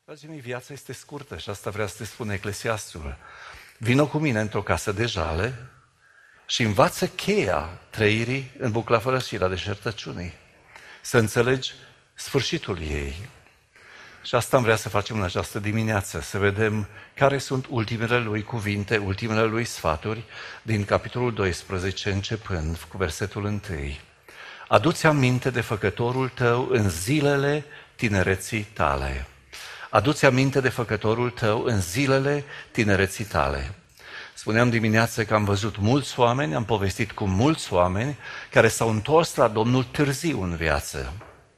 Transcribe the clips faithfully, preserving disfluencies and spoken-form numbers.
Dragii mei, viața este scurtă și asta vrea să te spune Eclesiastul. Vino cu mine într-o casă de jale și învață cheia trăirii în bucla fărășirea deșertăciunii. Să înțelegi sfârșitul ei. Și asta am vrea să facem în această dimineață, să vedem care sunt ultimele lui cuvinte, ultimele lui sfaturi din capitolul doisprezece, începând cu versetul unu. Adu-ți aminte de făcătorul tău în zilele tinereții tale. Adu-ți aminte de făcătorul tău în zilele tinereții tale. Spuneam dimineață că am văzut mulți oameni, am povestit cu mulți oameni care s-au întors la Domnul târziu în viață.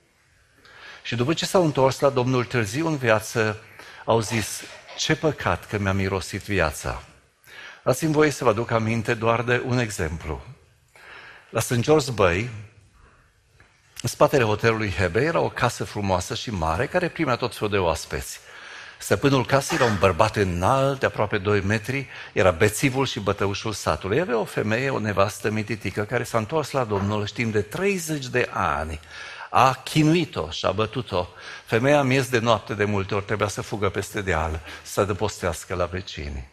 Și după ce s-au întors la Domnul târziu în viață, au zis, ce păcat că mi-a mirosit viața. Dați-mi voie să vă aduc aminte doar de un exemplu. La Saint George's Bay, în spatele hotelului Hebe, era o casă frumoasă și mare care primea tot felul de oaspeți. Stăpânul casei era un bărbat înalt, de aproape doi metri, era bețivul și bătăușul satului. Avea o femeie, o nevastă mititică, care s-a întors la Domnul timp de treizeci de ani. A chinuit-o și a bătut-o. Femeia, miez de noapte, de multe ori trebuia să fugă peste deal, să adăpostească la vecini.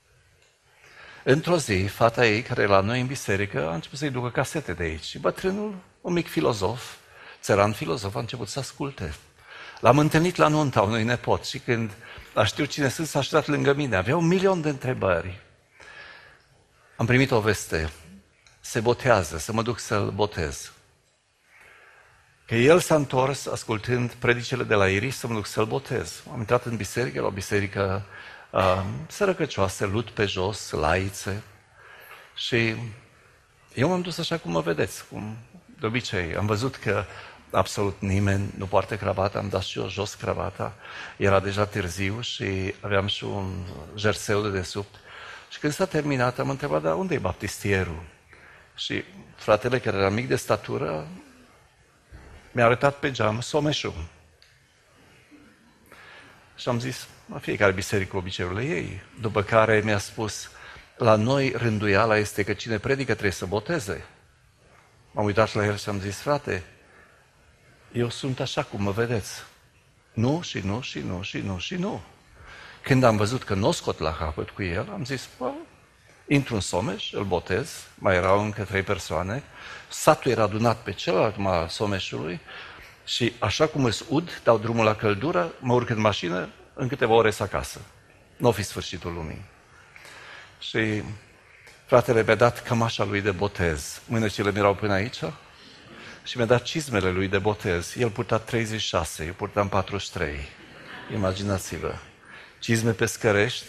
Într-o zi, fata ei, care era la noi în biserică, a început să-i ducă casete de aici. Și bătrânul, un mic filozof, țăran filozof, a început să asculte. L-am întâlnit la nunta unui nepot și când a știut cine sunt, s-a așezat lângă mine. Avea un milion de întrebări. Am primit o veste. Se botează, să mă duc să-l botez. Că el s-a întors ascultând predicele de la Iris să mă duc să-l botez. Am intrat în biserică, la o biserică uh, sărăcăcioasă, lut pe jos, laițe. Și eu m-am dus așa cum mă vedeți, cum de obicei. Am văzut că absolut nimeni nu poartă cravata, am dat și eu jos cravata. Era deja târziu și aveam și un jerseu de desubt. Și când s-a terminat, am întrebat, dar unde e baptistierul? Și fratele, care era mic de statură, mi-a arătat pe geam someșul. Și am zis, la fiecare biserică obiceiurile ei. După care mi-a spus, la noi rânduiala este că cine predică trebuie să boteze. M-am uitat la el și am zis, frate, eu sunt așa cum mă vedeți. Nu și nu și nu și nu și nu. Când am văzut că nu o scot la capăt cu el, am zis, bă, intru în Someș, îl botez, mai erau încă trei persoane, satul era adunat pe celălalt mal Someșului și așa cum îți ud, dau drumul la căldură, mă urc în mașină, în câteva ore să acasă. Nu o fi sfârșitul lumii. Și fratele mi-a dat cămașa lui de botez, mânecile mi erau până aici, și mi-a dat cizmele lui de botez. El purta treizeci și șase, eu purtam patruzeci și trei. Imaginați-vă. Cizme pescărești.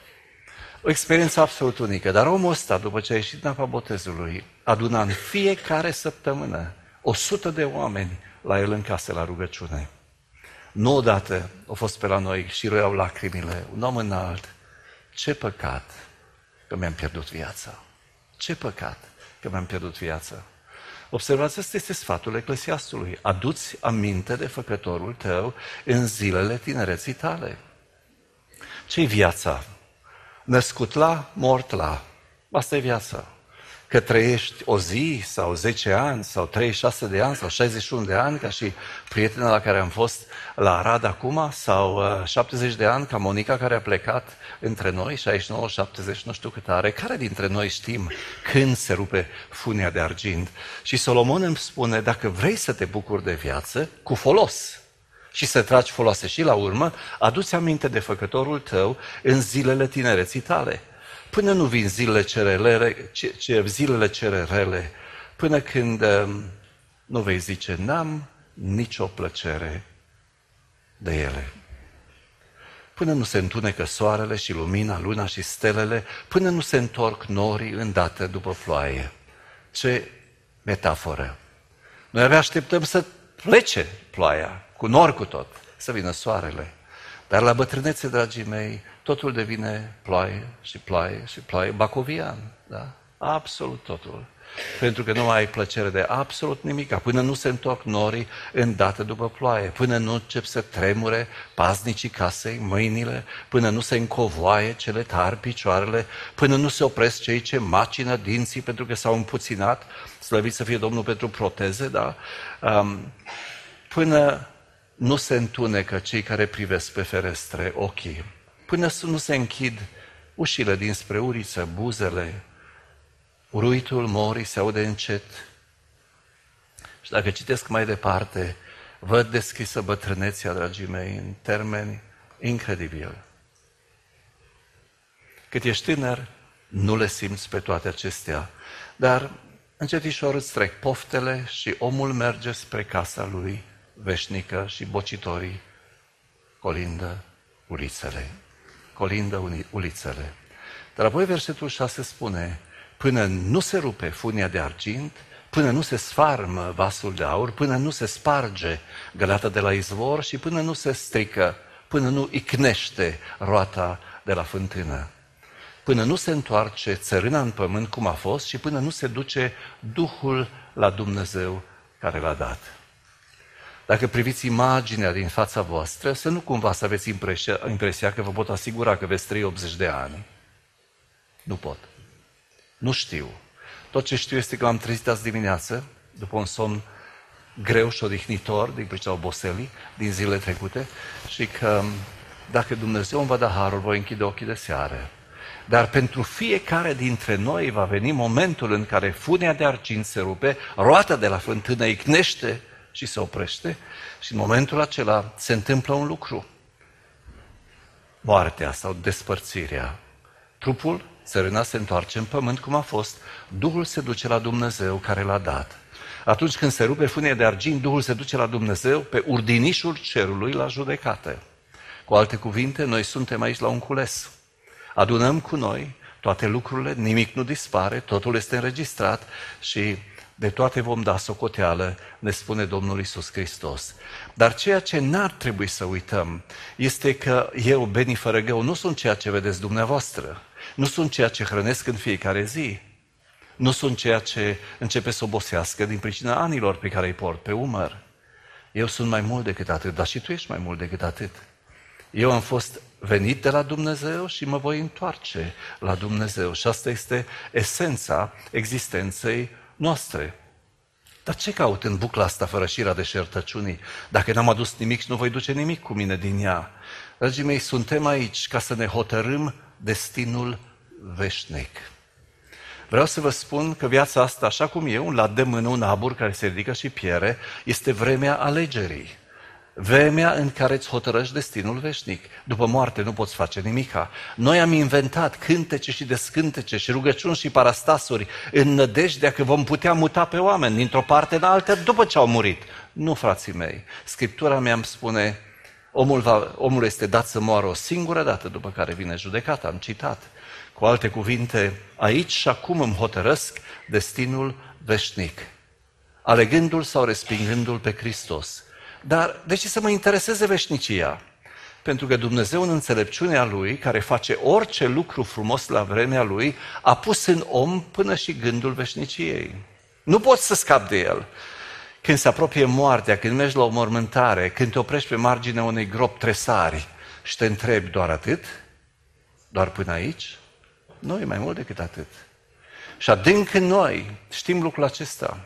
O experiență absolut unică. Dar omul ăsta, după ce a ieșit în apa botezului, aduna în fiecare săptămână o sută de oameni la el în casă, la rugăciune. Nu odată au fost pe la noi și roiau lacrimile. Un om înalt. Ce păcat că mi-am pierdut viața. Ce păcat că mi-am pierdut viața. Observați, ăsta este sfatul Eclesiastului. Adu-ți aminte de făcătorul tău în zilele tinereții tale. Ce-i viața? Născut la, mort la. Asta e viața. Că trăiești o zi sau zece ani sau treizeci și șase de ani sau șaizeci și unu de ani, ca și prietena la care am fost la Arad acum, sau uh, șaptezeci de ani, ca Monica care a plecat între noi, șaizeci și nouă, șaptezeci, nu știu cât are. Care dintre noi știm când se rupe funia de argint? Și Solomon îmi spune, dacă vrei să te bucuri de viață, cu folos, și să tragi foloase și la urmă, adu-ți aminte de făcătorul tău în zilele tinereții tale. Până nu vin zilele cerelele, ce, ce, zilele cererele, până când um, nu vei zice, n-am nicio plăcere de ele. Până nu se întunecă soarele și lumina, luna și stelele, până nu se întorc norii îndată după ploaie. Ce metaforă! Noi abia așteptăm să plece ploaia, cu nori cu tot, să vină soarele. Dar la bătrânețe, dragii mei, totul devine ploaie și ploaie și ploaie, bacovian, da? Absolut totul. Pentru că nu mai ai plăcere de absolut nimic, până nu se întorc norii îndată după ploaie, până nu încep să tremure paznicii casei, mâinile, până nu se încovoaie cele tari picioarele, până nu se opresc cei ce macină dinții pentru că s-au împuținat, slăvit să fie Domnul pentru proteze, da? Um, până nu se întunecă cei care privesc pe ferestre ochii, până nu se închid ușile dinspre uriță, buzele, uruitul morii se aude încet. Și dacă citesc mai departe, văd deschisă bătrânețea, dragii mei, în termeni incredibili. Cât ești tânăr, nu le simți pe toate acestea, dar încetișor îți trec poftele și omul merge spre casa lui veșnică și bocitorii colindă ulițele. Colindă ulițele. Dar apoi versetul șase spune, până nu se rupe funia de argint, până nu se sfarmă vasul de aur, până nu se sparge găleata de la izvor și până nu se strică, până nu icnește roata de la fântână, până nu se întoarce țărâna în pământ cum a fost și până nu se duce Duhul la Dumnezeu care l-a dat. Dacă priviți imaginea din fața voastră, să nu cumva să aveți impresia, impresia că vă pot asigura că veți trăi optzeci de ani. Nu pot. Nu știu. Tot ce știu este că m-am trezit azi dimineață, după un somn greu și odihnitor, din pricina oboselii, din zilele trecute, și că dacă Dumnezeu îmi va da harul, voi închide ochii de seară. Dar pentru fiecare dintre noi va veni momentul în care funia de argint se rupe, roata de la fântână icnește și se oprește și în momentul acela se întâmplă un lucru. Moartea sau despărțirea. Trupul, țărâna, se întoarce în pământ cum a fost, Duhul se duce la Dumnezeu care l-a dat. Atunci când se rupe funia de argint, Duhul se duce la Dumnezeu pe urdinișul cerului la judecată. Cu alte cuvinte, noi suntem aici la un cules. Adunăm cu noi toate lucrurile, nimic nu dispare, totul este înregistrat și de toate vom da socoteală, ne spune Domnul Iisus Hristos. Dar ceea ce n-ar trebui să uităm este că eu, Beni Fărăgău, nu sunt ceea ce vedeți dumneavoastră, nu sunt ceea ce hrănesc în fiecare zi, nu sunt ceea ce începe să obosească din pricina anilor pe care îi port pe umăr. Eu sunt mai mult decât atât, dar și tu ești mai mult decât atât. Eu am fost venit de la Dumnezeu și mă voi întoarce la Dumnezeu. Și asta este esența existenței noastre. Dar ce caut în bucla asta fără șira deșertăciunii? Dacă n-am adus nimic și nu voi duce nimic cu mine din ea. Dragii mei, suntem aici ca să ne hotărâm destinul veșnic. Vreau să vă spun că viața asta, așa cum e, un lat de mână, un abur care se ridică și piere, este vremea alegerii. Vremea în care îți hotărăști destinul veșnic. După moarte nu poți face nimica. Noi am inventat cântece și descântece și rugăciuni și parastasuri în nădejdea că vom putea muta pe oameni dintr-o parte în altă după ce au murit. Nu, frații mei. Scriptura mea îmi spune, omul, va, omul este dat să moară o singură dată după care vine judecata. Am citat. Cu alte cuvinte, aici și acum îmi hotărăsc destinul veșnic. Alegându-l sau respingându-l pe Hristos. Dar de ce să mă intereseze veșnicia? Pentru că Dumnezeu, în înțelepciunea Lui, care face orice lucru frumos la vremea Lui, a pus în om până și gândul veșniciei. Nu poți să scapi de el. Când se apropie moartea, când mergi la o mormântare, când te oprești pe marginea unei gropi tresari și te întrebi doar atât, doar până aici, nu e mai mult decât atât. Și adânc în noi știm lucrul acesta.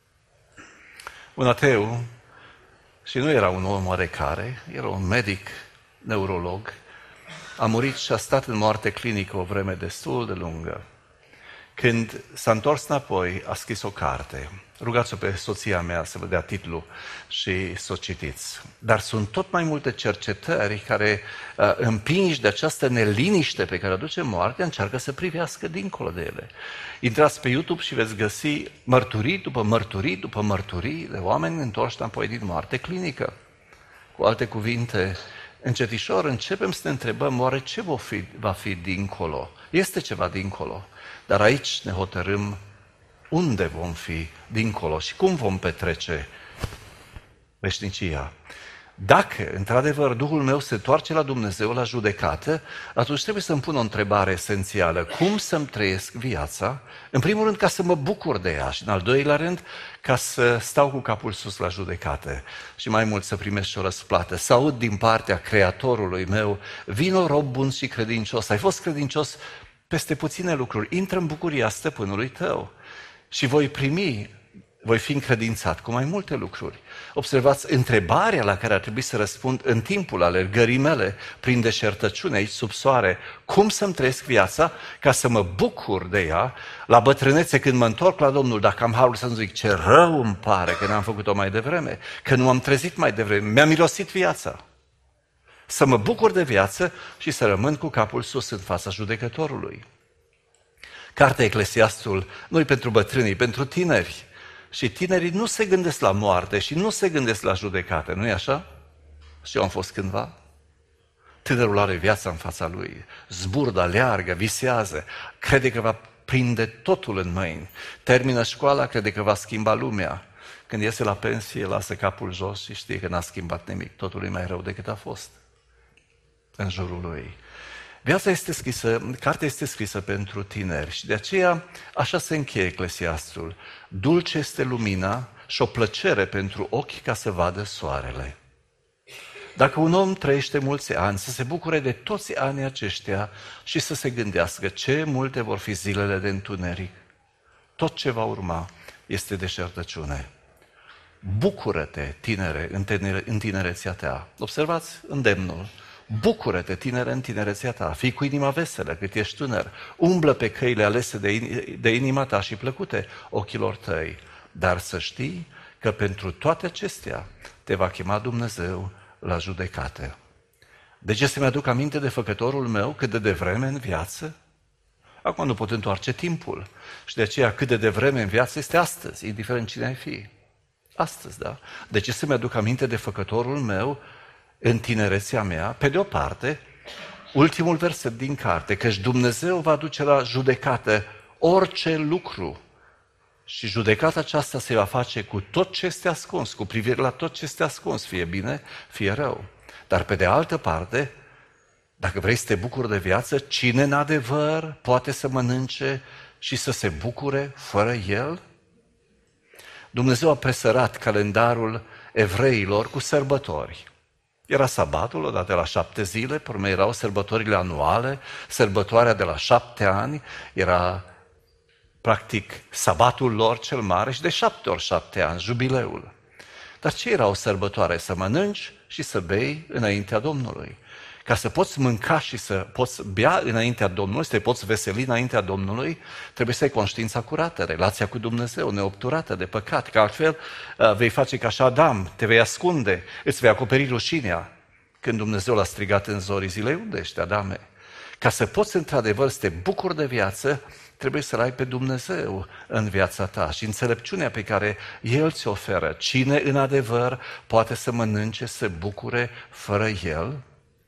Un ateu, și nu era un om oarecare, era un medic, neurolog, a murit și a stat în moarte clinică o vreme destul de lungă. Când s-a întors înapoi, a scris o carte. Rugați-o pe soția mea să vă dea titlul și să o citiți. Dar sunt tot mai multe cercetări care, împinși de această neliniște pe care o aduce moartea, încearcă să privească dincolo de ele. Intrați pe YouTube și veți găsi mărturii după mărturii după mărturii de oameni întorși înapoi din moarte clinică. Cu alte cuvinte, încetișor începem să ne întrebăm, oare ce va fi, va fi dincolo? Este ceva dincolo, dar aici ne hotărâm unde vom fi dincolo și cum vom petrece veșnicia. Dacă, într-adevăr, Duhul meu se întoarce la Dumnezeu, la judecată, atunci trebuie să-mi pun o întrebare esențială. Cum să-mi trăiesc viața? În primul rând, ca să mă bucur de ea și, în al doilea rând, ca să stau cu capul sus la judecată și mai mult să primesc și o răsplată. Să aud din partea Creatorului meu, vino rob bun și credincios. Ai fost credincios peste puține lucruri. Intră în bucuria stăpânului tău și voi primi voi fi încredințat cu mai multe lucruri. Observați, întrebarea la care ar trebui să răspund în timpul alergării mele prin deșertăciune aici sub soare, cum să-mi trăiesc viața ca să mă bucur de ea la bătrânețe când mă întorc la Domnul, dacă am harul să-mi zic ce rău îmi pare că n-am făcut-o mai devreme, că nu am trezit mai devreme, mi-a mirosit viața. Să mă bucur de viață și să rămân cu capul sus în fața judecătorului. Cartea Eclesiastul nu e pentru bătrâni, e pentru tineri. Și tinerii nu se gândesc la moarte și nu se gândesc la judecată, nu-i așa? Și eu am fost cândva. Tânărul are viața în fața lui, zburdă, aleargă, visează, crede că va prinde totul în mâini. Termină școala, crede că va schimba lumea. Când iese la pensie, lasă capul jos și știe că n-a schimbat nimic, totul e mai rău decât a fost în jurul lui. Viața este scrisă, cartea este scrisă pentru tineri și de aceea așa se încheie Eclesiastul. Dulce este lumina și o plăcere pentru ochi ca să vadă soarele. Dacă un om trăiește mulți ani, să se bucure de toți anii aceștia și să se gândească ce multe vor fi zilele de întuneric. Tot ce va urma este deșertăciune. Bucură-te, tinere, în, tinere, în tinerețea ta. Observați îndemnul. Bucură-te, tinere, în tinerețea ta, fii cu inima veselă cât ești tânăr, umblă pe căile alese de, in, de inima ta și plăcute ochilor tăi, dar să știi că pentru toate acestea te va chema Dumnezeu la judecată. De ce să-mi aduc aminte de făcătorul meu cât de devreme în viață? Acum nu pot întoarce timpul și de aceea cât de devreme în viață este astăzi, indiferent cine ai fi. Astăzi, da? De ce să-mi aduc aminte de făcătorul meu în tinerețea mea, pe de o parte, ultimul verset din carte, căci Dumnezeu va duce la judecată orice lucru și judecata aceasta se va face cu tot ce este ascuns, cu privire la tot ce este ascuns, fie bine, fie rău. Dar pe de altă parte, dacă vrei să te bucuri de viață, cine în adevăr poate să mănânce și să se bucure fără el? Dumnezeu a presărat calendarul evreilor cu sărbători. Era sabatul, odată la șapte zile, pe urmă erau sărbătorile anuale, sărbătoarea de la șapte ani, era practic sabatul lor cel mare și de șapte ori șapte ani, jubileul. Dar ce era o sărbătoare? Să mănânci și să bei înaintea Domnului. Ca să poți mânca și să poți bea înaintea Domnului, să te poți veseli înaintea Domnului, trebuie să ai conștiința curată, relația cu Dumnezeu, neobturată de păcat, că altfel vei face ca și Adam, te vei ascunde, îți vei acoperi rușinea. Când Dumnezeu l-a strigat în zorii zilei, unde ești, Adame? Ca să poți într-adevăr să te bucuri de viață, trebuie să-L ai pe Dumnezeu în viața ta și înțelepciunea pe care El ți oferă. Cine în adevăr poate să mănânce, să se bucure fără El?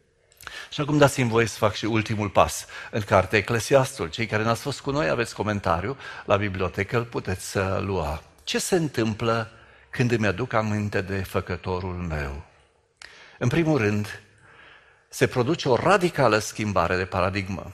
Și acum dați-mi voie să fac și ultimul pas în cartea Eclesiastul. Cei care n-ați fost cu noi, aveți comentariu la bibliotecă, îl puteți lua. Ce se întâmplă când îmi aduc aminte de făcătorul meu? În primul rând, se produce o radicală schimbare de paradigmă.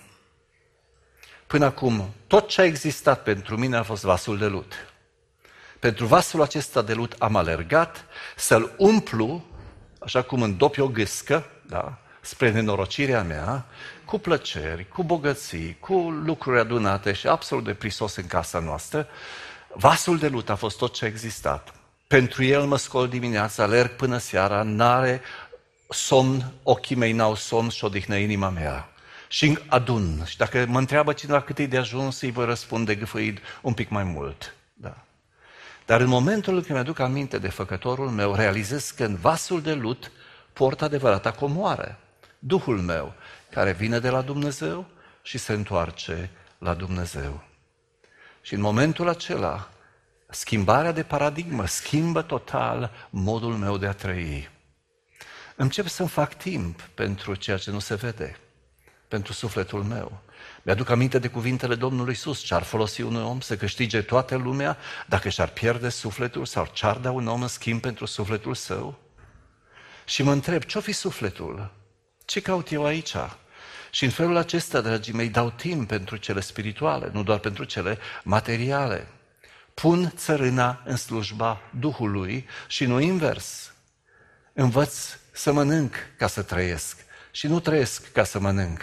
Până acum, tot ce a existat pentru mine a fost vasul de lut. Pentru vasul acesta de lut am alergat să-l umplu, așa cum îndopi o gâscă, da? Spre nenorocirea mea, cu plăceri, cu bogății, cu lucruri adunate și absolut de prisos în casa noastră. Vasul de lut a fost tot ce a existat. Pentru el mă scol dimineața, alerg până seara, n-are somn, ochii mei n-au somn și odihnă inima mea. Și adun. Și dacă mă întreabă cineva cât e de ajuns, îi voi răspunde gâfâit un pic mai mult. Da. Dar în momentul în care mi-aduc aminte de făcătorul meu, realizez că în vasul de lut port adevărata comoară. Duhul meu, care vine de la Dumnezeu și se întoarce la Dumnezeu. Și în momentul acela, schimbarea de paradigmă schimbă total modul meu de a trăi. Încep să-mi fac timp pentru ceea ce nu se vede, pentru sufletul meu. Mi-aduc aminte de cuvintele Domnului Iisus, ce-ar folosi un om să câștige toată lumea dacă și-ar pierde sufletul sau ce-ar da un om în schimb pentru sufletul său? Și mă întreb, ce-o fi sufletul? Ce caut eu aici? Și în felul acesta, dragii mei, dau timp pentru cele spirituale, nu doar pentru cele materiale. Pun țărâna în slujba Duhului și nu invers. Învăț să mănânc ca să trăiesc și nu trăiesc ca să mănânc.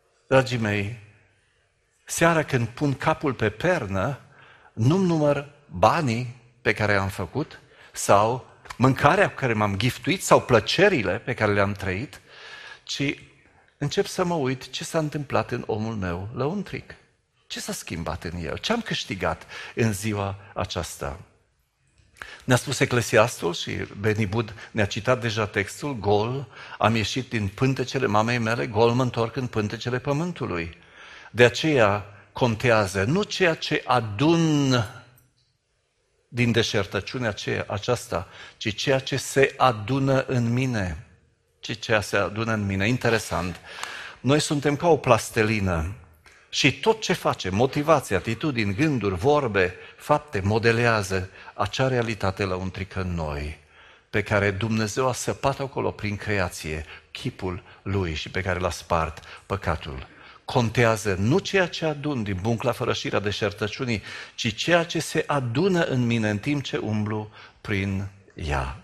Dragii mei, seara când pun capul pe pernă, nu-mi număr banii pe care am făcut sau mâncarea cu care m-am giftuit sau plăcerile pe care le-am trăit, ci încep să mă uit ce s-a întâmplat în omul meu lăuntric. Ce s-a schimbat în el? Ce am câștigat în ziua aceasta? Ne-a spus Eclesiastul și Benny Bud ne-a citat deja textul, gol am ieșit din pântecele mamei mele, gol mă întorc în pântecele pământului. De aceea contează nu ceea ce adun din deșertăciunea aceea, aceasta, ci ceea ce se adună în mine. ci ceea se adună în mine. Interesant. Noi suntem ca o plastelină și tot ce facem, motivație, atitudini, gânduri, vorbe, fapte, modelează acea realitate lăuntrică în noi, pe care Dumnezeu a săpat acolo prin creație, chipul Lui și pe care l-a spart păcatul. Contează nu ceea ce adun din buncla fărășirea deșertăciunii, ci ceea ce se adună în mine în timp ce umblu prin ea.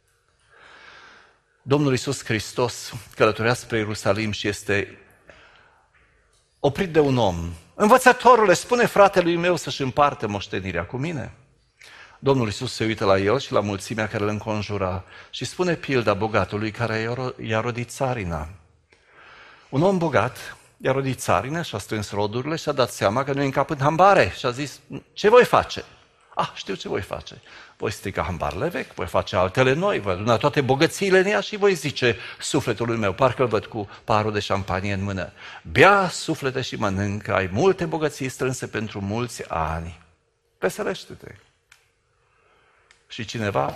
Domnul Iisus Hristos călătorea spre Ierusalim și este oprit de un om. Învățătorule, spune fratelui meu să-și împartă moștenirea cu mine. Domnul Iisus se uită la el și la mulțimea care îl înconjura și spune pilda bogatului care i-a rodit țarina. Un om bogat i-a rodit țarina și a strâns rodurile și a dat seama că nu e în cap în hambare și a zis, ce voi face? Ah, știu ce voi face. Voi strica hambarele vechi, voi face altele noi, voi aduna toate bogățiile în ea și voi zice sufletului meu, parcă îl văd cu paharul de șampanie în mână, bea, suflete și mănâncă, ai multe bogății strânse pentru mulți ani. Veselește-te. Și cineva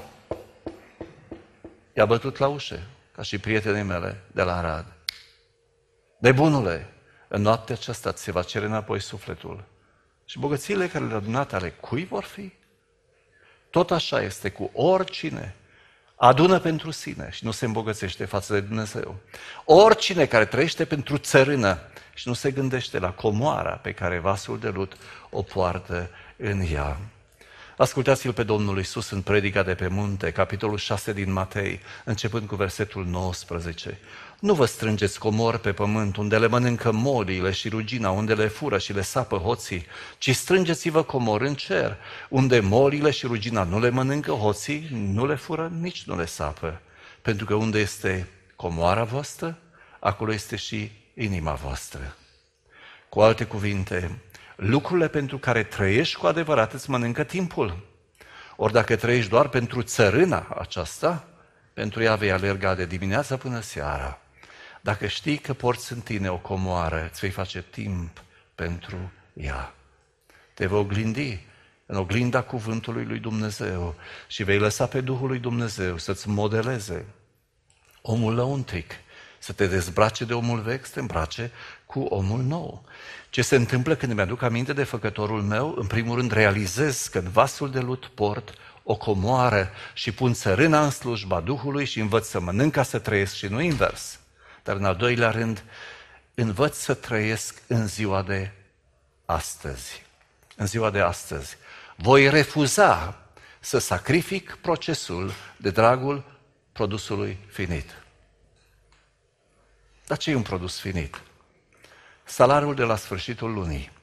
i-a bătut la ușă, ca și prietenii mele de la Arad. Nebunule, în noaptea aceasta ți se va cere înapoi sufletul. Și bogățiile care le-a adunat ale cui vor fi? Tot așa este cu oricine adună pentru sine și nu se îmbogățește față de Dumnezeu. Oricine care trăiește pentru țărână și nu se gândește la comoara pe care vasul de lut o poartă în ea. Ascultați-l pe Domnul Iisus în predica de pe munte, capitolul șase din Matei, începând cu versetul nouăsprezece. Nu vă strângeți comori pe pământ, unde le mănâncă moliile și rugina, unde le fură și le sapă hoții, ci strângeți-vă comori în cer, unde moliile și rugina nu le mănâncă hoții, nu le fură, nici nu le sapă. Pentru că unde este comoara voastră, acolo este și inima voastră. Cu alte cuvinte, lucrurile pentru care trăiești cu adevărat îți mănâncă timpul. Ori dacă trăiești doar pentru țărâna aceasta, pentru ea vei alerga de dimineața până seara. Dacă știi că porți în tine o comoară, îți vei face timp pentru ea. Te vei oglindi în oglinda cuvântului lui Dumnezeu și vei lăsa pe Duhul lui Dumnezeu să-ți modeleze omul lăuntric, să te dezbrace de omul vechi, să te îmbrace cu omul nou. Ce se întâmplă când îmi aduc aminte de făcătorul meu? În primul rând realizez că în vasul de lut port o comoară și pun țărâna în slujba Duhului și învăț să mănânc ca să trăiesc și nu invers. Dar în al doilea rând, învăț să trăiesc în ziua de astăzi. În ziua de astăzi. Voi refuza să sacrific procesul de dragul produsului finit. Dar ce e un produs finit? Salariul de la sfârșitul lunii.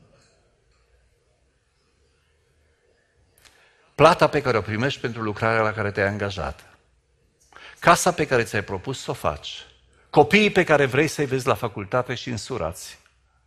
Plata pe care o primești pentru lucrarea la care te-ai angajat. Casa pe care ți-ai propus să o faci. Copiii pe care vrei să-i vezi la facultate și însurați.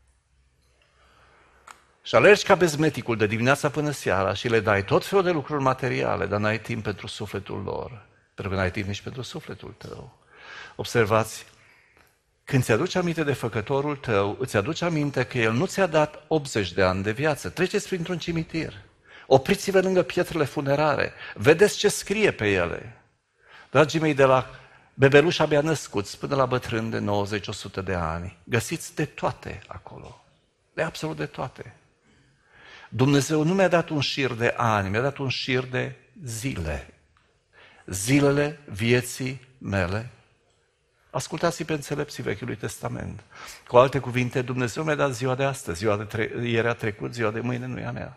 Și alergi ca bezmeticul de dimineața până seara și le dai tot felul de lucruri materiale, dar n-ai timp pentru sufletul lor. Pentru că n-ai timp nici pentru sufletul tău. Observați, când ți-aduci aminte de făcătorul tău, îți aduci aminte că el nu ți-a dat optzeci de ani de viață. Treceți printr-un cimitir. Opriți-vă lângă pietrele funerare. Vedeți ce scrie pe ele. Dragii mei, de la bebeluș abia născuți până la bătrân de nouăzeci la o sută de ani, găsiți de toate acolo. De absolut de toate. Dumnezeu nu mi-a dat un șir de ani, mi-a dat un șir de zile. Zilele vieții mele. Ascultați-i pe înțelepții Vechiului Testament. Cu alte cuvinte, Dumnezeu mi-a dat ziua de astăzi, ziua de tre- ieri a trecut, ziua de mâine nu e a mea.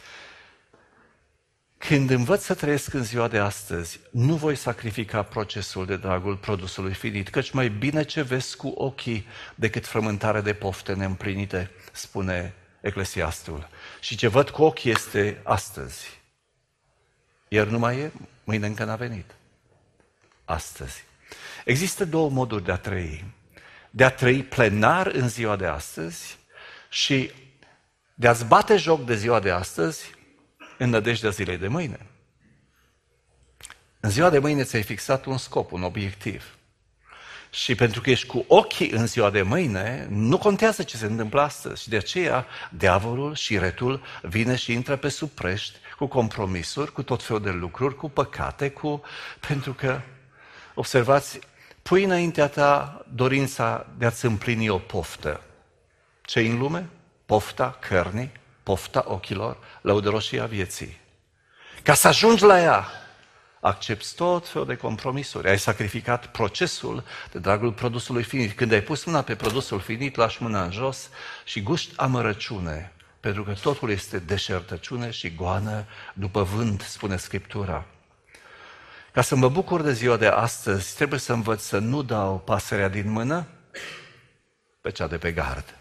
Când învăț să trăiesc în ziua de astăzi, nu voi sacrifica procesul de dragul produsului finit, căci mai bine ce vezi cu ochii decât frământare de pofte neîmplinite, spune Eclesiastul. Și ce văd cu ochii este astăzi. Ieri nu mai e, mâine încă n-a venit. Astăzi. Există două moduri de a trăi. De a trăi plenar în ziua de astăzi și de a-ți bate joc de ziua de astăzi în nădejdea zilei de mâine. În ziua de mâine ți-ai fixat un scop, un obiectiv. Și pentru că ești cu ochii în ziua de mâine, nu contează ce se întâmplă astăzi. Și de aceea, diavolul și retul vine și intră pe sub prești, cu compromisuri, cu tot felul de lucruri, cu păcate, cu... pentru că, observați, pui înaintea ta dorința de a-ți împlini o poftă. Ce-i în lume? Pofta cărnii, pofta ochilor, lăudăroșia vieții. Ca să ajungi la ea, accepți tot felul de compromisuri. Ai sacrificat procesul de dragul produsului finit. Când ai pus mâna pe produsul finit, lași mâna în jos și guști amărăciune, pentru că totul este deșertăciune și goană după vânt, spune Scriptura. Ca să mă bucur de ziua de astăzi, trebuie să învăț să nu dau pasărea din mână pe cea de pe gard.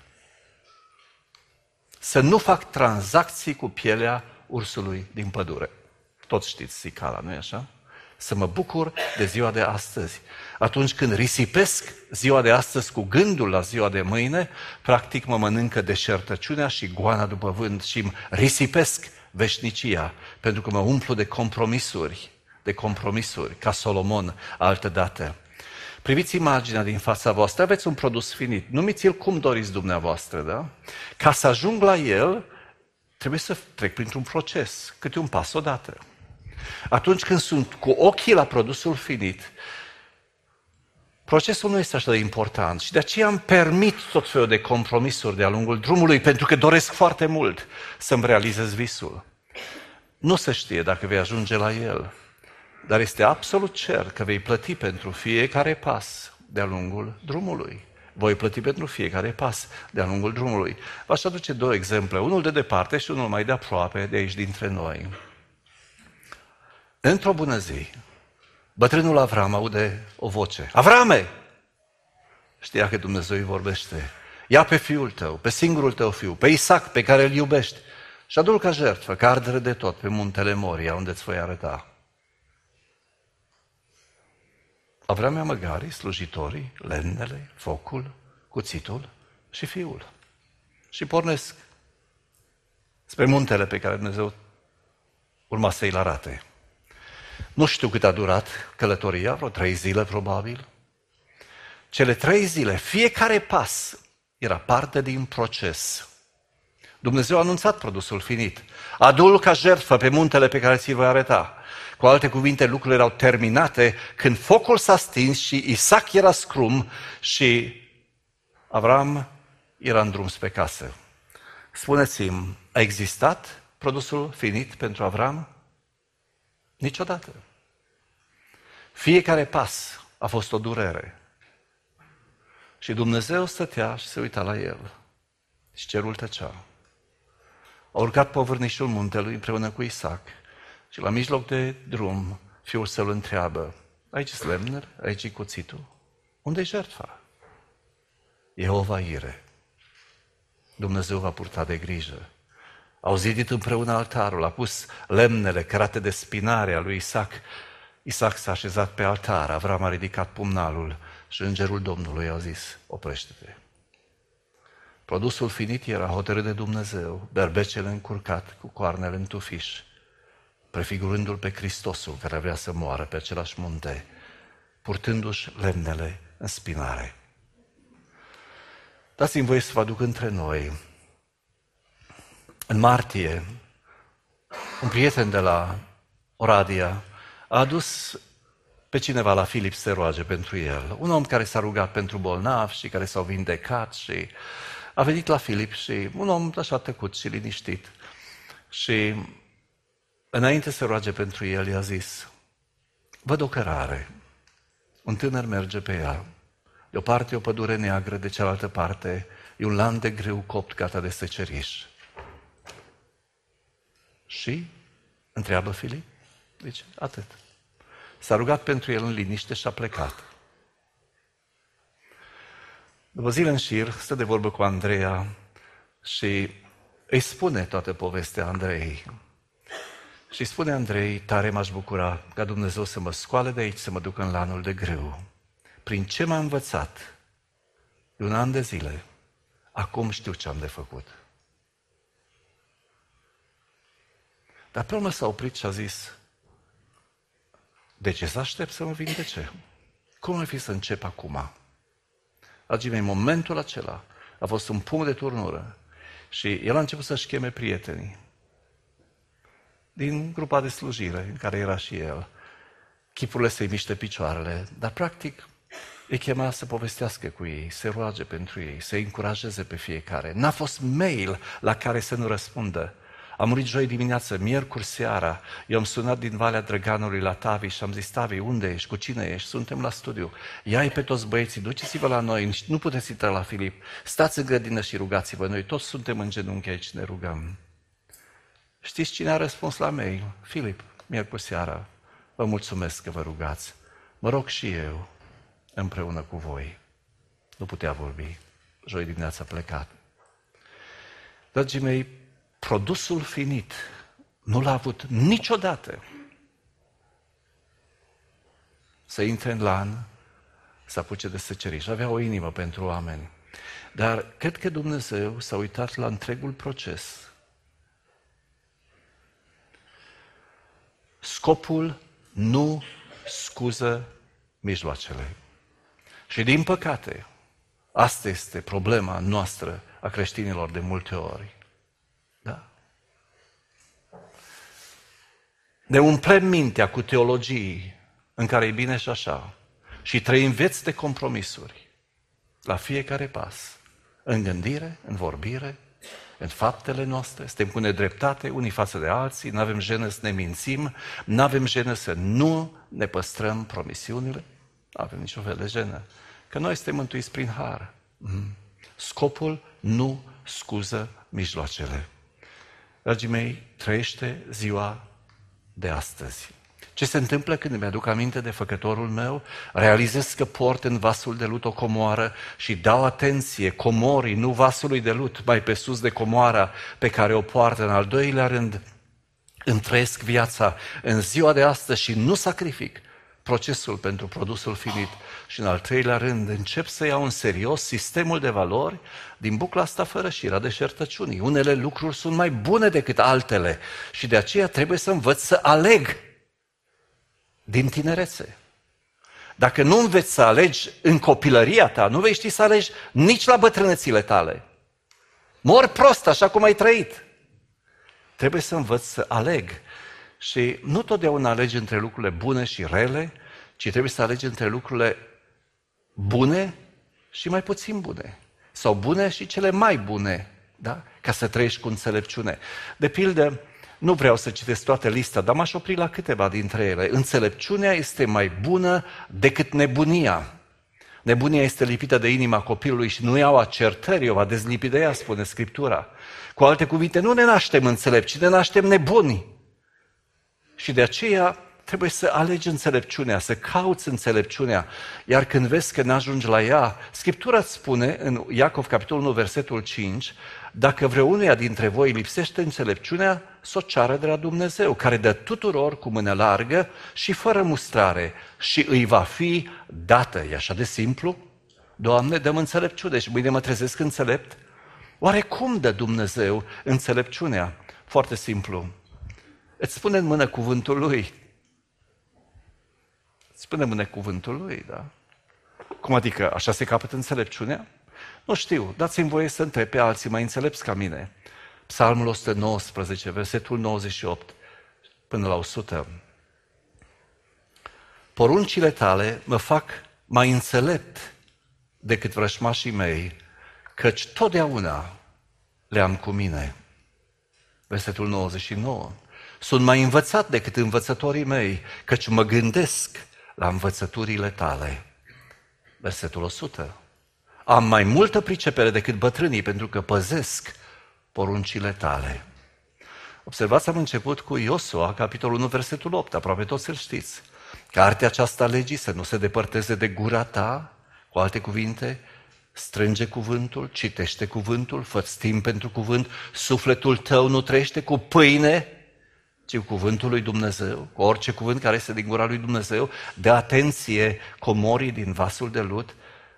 Să nu fac tranzacții cu pielea ursului din pădure. Toți știți Sicala, nu-i așa? Să mă bucur de ziua de astăzi. Atunci când risipesc ziua de astăzi cu gândul la ziua de mâine, practic mă mănâncă deșertăciunea și goana după vânt și îmi risipesc veșnicia, pentru că mă umplu de compromisuri, de compromisuri, ca Solomon altădată. Priviți imaginea din fața voastră, aveți un produs finit, numiți-l cum doriți dumneavoastră, da? Ca să ajung la el, trebuie să trec printr-un proces, câte un pas odată. Atunci când sunt cu ochii la produsul finit, procesul nu este așa de important și de aceea îmi permit tot felul de compromisuri de-a lungul drumului, pentru că doresc foarte mult să-mi realizez visul. Nu se știe dacă vei ajunge la el, dar este absolut cer că vei plăti pentru fiecare pas de-a lungul drumului. Voi plăti pentru fiecare pas de-a lungul drumului. V-aș aduce două exemple, unul de departe și unul mai de aproape, de aici dintre noi. Într-o bună zi, bătrânul Avram aude o voce. Avrame! Știa că Dumnezeu îi vorbește. Ia pe fiul tău, pe singurul tău fiu, pe Isaac, pe care îl iubești, și adu-l ca jertfă, ca ardere de tot, pe muntele Moria, unde îți voi arăta. Avram ia măgarii, slujitorii, lemnele, focul, cuțitul și fiul. Și pornesc spre muntele pe care Dumnezeu urma să îl arate. Nu știu cât a durat călătoria, vreo trei zile probabil. Cele trei zile, fiecare pas era parte din proces. Dumnezeu a anunțat produsul finit. Adu-l ca jertfă pe muntele pe care ți-l voi arăta. Cu alte cuvinte, lucrurile erau terminate când focul s-a stins și Isaac era scrum și Avram era în drum spre casă. Spuneți-mi, a existat produsul finit pentru Avram? Niciodată. Fiecare pas a fost o durere. Și Dumnezeu stătea și se uita la el. Și cerul tăcea. A urcat pe vârnișul muntelui împreună cu Isaac. Și la mijloc de drum, fiul să-l întreabă, aici-s lemnul, aici-i cuțitul? Unde-i jertfa? Jehova Ire. Dumnezeu va purta de grijă. Au zidit împreună altarul, a pus lemnele cărate de spinare a lui Isaac. Isaac s-a așezat pe altar, Avram a ridicat pumnalul și îngerul Domnului a zis, oprește-te. Produsul finit era hotărât de Dumnezeu, berbecele încurcat cu coarnele în tufiș, prefigurându-l pe Hristosul care vrea să moară pe același munte, purtându-și lemnele în spinare. Dați-mi voie să vă aduc între noi. În martie, un prieten de la Oradea a adus pe cineva la Filip să se roage pentru el. Un om care s-a rugat pentru bolnavi și care s-au vindecat și a venit la Filip și un om așa tăcut și liniștit. Și înainte să roage pentru el, i-a zis, văd o cărare. Un tânăr merge pe ea. De o parte e o pădure neagră, de cealaltă parte e un lan de grâu copt gata de seceriș. Și? Întreabă Filip. Deci, atât. S-a rugat pentru el în liniște și a plecat. După zile în șir, stă de vorbă cu Andreea și îi spune toată povestea Andrei. Și spune Andrei, tare m-aș bucura ca Dumnezeu să mă scoale de aici, să mă ducă în lanul de grâu. Prin ce m-a învățat de un an de zile, acum știu ce am de făcut. Dar pe urmă s-a oprit și a zis, de ce să aștept să mă vindece? Cum ar fi să încep acum? Dragii mei, momentul acela a fost un punct de turnură și el a început să-și cheme prietenii din grupa de slujire în care era și el. Chipurile să-i miște picioarele, dar practic îi chema să povestească cu ei, să roage pentru ei, să-i încurajeze pe fiecare. N-a fost mail la care să nu răspundă. Am murit joi dimineață, miercuri seara, eu am sunat din Valea Drăganului la Tavi și am zis, Tavi, unde ești, cu cine ești? Suntem la studiu. Ia-i pe toți băieții, duceți-vă la noi, nu puteți intra la Filip, stați în grădină și rugați-vă, noi toți suntem în genunchi aici, ne rugăm. Știți cine a răspuns la mail? Filip, miercuri seara, vă mulțumesc că vă rugați, mă rog și eu împreună cu voi. Nu putea vorbi, joi dimineața plecat. Dragii mei, produsul finit nu l-a avut niciodată să intre în lan, să apuce de seceriș. Avea o inimă pentru oameni. Dar cred că Dumnezeu s-a uitat la întregul proces. Scopul nu scuză mijloacele. Și din păcate, asta este problema noastră a creștinilor de multe ori. Da. Ne umplem mintea cu teologii în care e bine și așa și trăim vieți de compromisuri la fiecare pas, în gândire, în vorbire, în faptele noastre, suntem cu nedreptate unii față de alții, nu avem jenă să ne mințim, nu avem jenă să nu ne păstrăm promisiunile, nu avem nicio fel de jenă, că noi suntem mântuiți prin har. Scopul nu scuză mijloacele. Dragii mei, trăiește ziua de astăzi. Ce se întâmplă când îmi aduc aminte de făcătorul meu? Realizez că port în vasul de lut o comoară și dau atenție comorii, nu vasului de lut, mai pe sus de comoara pe care o poartă. În al doilea rând, îmi trăiesc viața în ziua de astăzi și nu sacrific procesul pentru produsul finit. Și în al treilea rând, încep să iau în serios sistemul de valori din bucla asta fără șira deșertăciunii. Unele lucruri sunt mai bune decât altele și de aceea trebuie să învăț să aleg din tinerețe. Dacă nu înveți să alegi în copilăria ta, nu vei ști să alegi nici la bătrânețile tale. Mor prost, așa cum ai trăit. Trebuie să învăț să aleg. Și nu totdeauna alegi între lucrurile bune și rele, ci trebuie să alegi între lucrurile bune și mai puțin bune. Sau bune și cele mai bune, da? Ca să trăiești cu înțelepciune. De pildă, nu vreau să citesc toată lista, dar m-aș opri la câteva dintre ele. Înțelepciunea este mai bună decât nebunia. Nebunia este lipită de inima copilului și nu iau a certării, o va dezlipi de ea, spune Scriptura. Cu alte cuvinte, nu ne naștem înțelepți, ci ne naștem nebuni. Și de aceea trebuie să alegi înțelepciunea, să cauți înțelepciunea. Iar când vezi că n-ajungi la ea, Scriptura îți spune în Iacov, capitolul unu, versetul cinci, dacă vreunuia dintre voi lipsește înțelepciunea, să o ceară de la Dumnezeu, care dă tuturor cu mână largă și fără mustrare și îi va fi dată. E așa de simplu? Doamne, dă-mi înțelepciune și mâine mă trezesc înțelept? Oare cum dă Dumnezeu înțelepciunea? Foarte simplu. Îți spune în mână cuvântul Lui. Îți spune în mână cuvântul Lui, da? Cum adică? Așa se capătă înțelepciunea? Nu știu, dați-mi voie să întreb pe alții mai înțelepți ca mine. Psalmul o sută nouăsprezece, versetul nouăzeci și opt până la o sută. Poruncile tale mă fac mai înțelept decât vrășmașii mei, căci totdeauna le-am cu mine. Versetul nouăzeci și nouă. Sunt mai învățat decât învățătorii mei, căci mă gândesc la învățăturile tale. Versetul o sută. Am mai multă pricepere decât bătrânii, pentru că păzesc poruncile tale. Observați, am început cu Iosua, capitolul unu, versetul opt, aproape toți îl știți. Cartea aceasta legii să nu se depărteze de gura ta, cu alte cuvinte, strânge cuvântul, citește cuvântul, fă-ți timp pentru cuvânt, sufletul tău nu trăiește cu pâine, ci cu cuvântul lui Dumnezeu, cu orice cuvânt care este din gura lui Dumnezeu, dă atenție comorii din vasul de lut.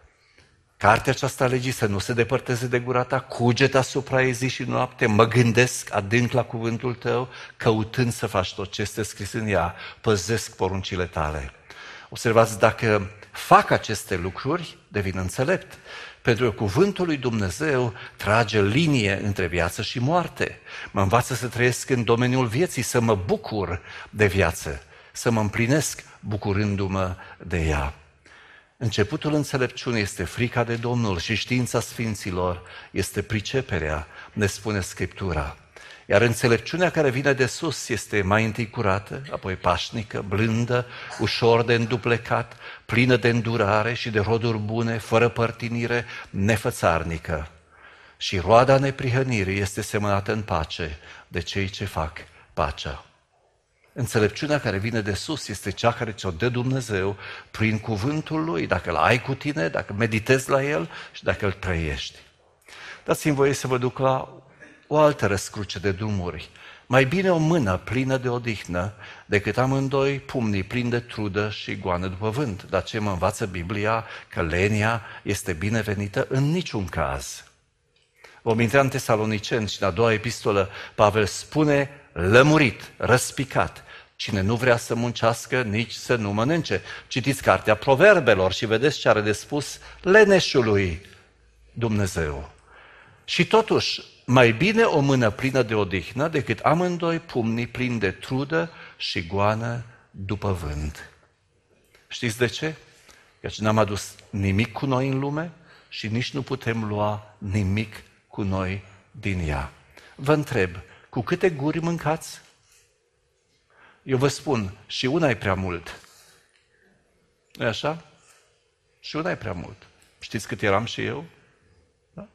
Cartea aceasta a legii să nu se depărteze de gura ta, cuget asupra ei zi și noapte, mă gândesc adânc la cuvântul tău, căutând să faci tot ce este scris în ea, păzesc poruncile tale. Observați, dacă fac aceste lucruri, devin înțelept, pentru că cuvântul lui Dumnezeu trage linie între viață și moarte. Mă învață să trăiesc în domeniul vieții, să mă bucur de viață, să mă împlinesc bucurându-mă de ea. Începutul înțelepciunii este frica de Domnul și știința sfinților este priceperea, ne spune Scriptura. Iar înțelepciunea care vine de sus este mai întâi curată, apoi pașnică, blândă, ușor de înduplecat, plină de îndurare și de roduri bune, fără părtinire, nefățarnică. Și roada neprihănirii este semănată în pace de cei ce fac pacea. Înțelepciunea care vine de sus este cea care ți-o dă Dumnezeu prin cuvântul Lui, dacă îl ai cu tine, dacă meditezi la El și dacă îl trăiești. Dați-mi voie să vă duc la o altă răscruce de drumuri. Mai bine o mână plină de odihnă decât amândoi pumnii plini de trudă și goană după vânt. Dar ce mă învață Biblia? Că lenia este binevenită în niciun caz. Vom intra în Tesaloniceni și în a doua epistolă Pavel spune lămurit, răspicat. Cine nu vrea să muncească, nici să nu mănânce. Citiți cartea Proverbelor și vedeți ce are de spus leneșului Dumnezeu. Și totuși, mai bine o mână plină de odihnă decât amândoi pumnii plini de trudă și goană după vânt. Știți de ce? Căci n-am adus nimic cu noi în lume și nici nu putem lua nimic cu noi din ea. Vă întreb, cu câte guri mâncați? Eu vă spun, și una e prea mult. Nu-i așa? Și una e prea mult. Știți cât eram și eu? Da?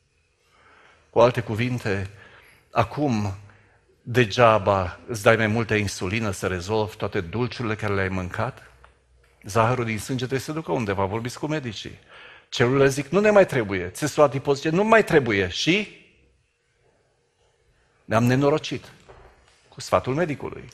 Cu alte cuvinte, acum degeaba îți dai mai multă insulină să rezolvi toate dulciurile care le-ai mâncat? Zahărul din sânge trebuie să ducă undeva, vorbiți cu medicii. Celulele zic, nu ne mai trebuie. Țesul adipos zice, nu mai trebuie. Și ne-am nenorocit cu sfatul medicului.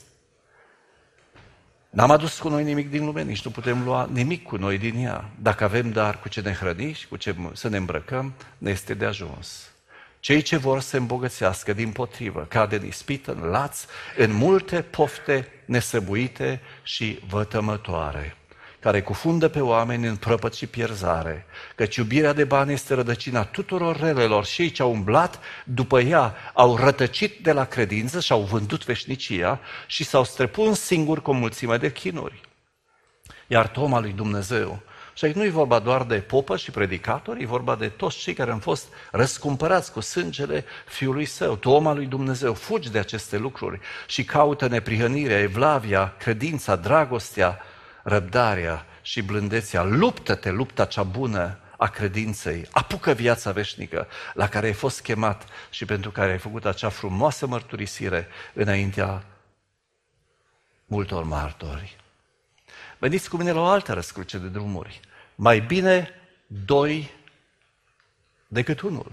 N-am adus cu noi nimic din lume, nici nu putem lua nimic cu noi din ea. Dacă avem dar cu ce ne hrăni și cu ce să ne îmbrăcăm, ne este de ajuns. Cei ce vor să se îmbogățească, dimpotrivă, cad în ispită, în laț, în multe pofte nesăbuite și vătămătoare, care cufundă pe oameni în prăpăd și pierzare, căci iubirea de bani este rădăcina tuturor relelor și cei ce au umblat după ea au rătăcit de la credință și au vândut veșnicia și s-au strepuns singuri cu o mulțime de chinuri. Iar Toma lui Dumnezeu, și aici nu e vorba doar de popă și predicatori, e vorba de toți cei care au fost răscumpărați cu sângele Fiului Său. Toma lui Dumnezeu, fugi de aceste lucruri și caută neprihănirea, evlavia, credința, dragostea, răbdarea și blândețea. Luptă-te, lupta cea bună a credinței. Apucă viața veșnică la care ai fost chemat și pentru care ai făcut acea frumoasă mărturisire înaintea multor martori. Veniți cu mine la o altă răscruce de drumuri. Mai bine doi decât unul.